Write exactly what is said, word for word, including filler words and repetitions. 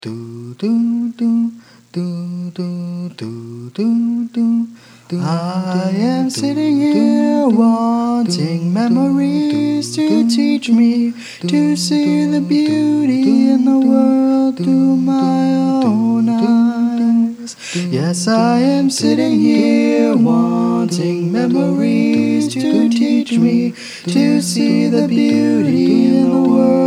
Do do do do do do do do. I am sitting here wanting memories to teach me to see the beauty in the world through my own eyes. Yes, I am sitting here wanting memories to teach me to see the beauty in the world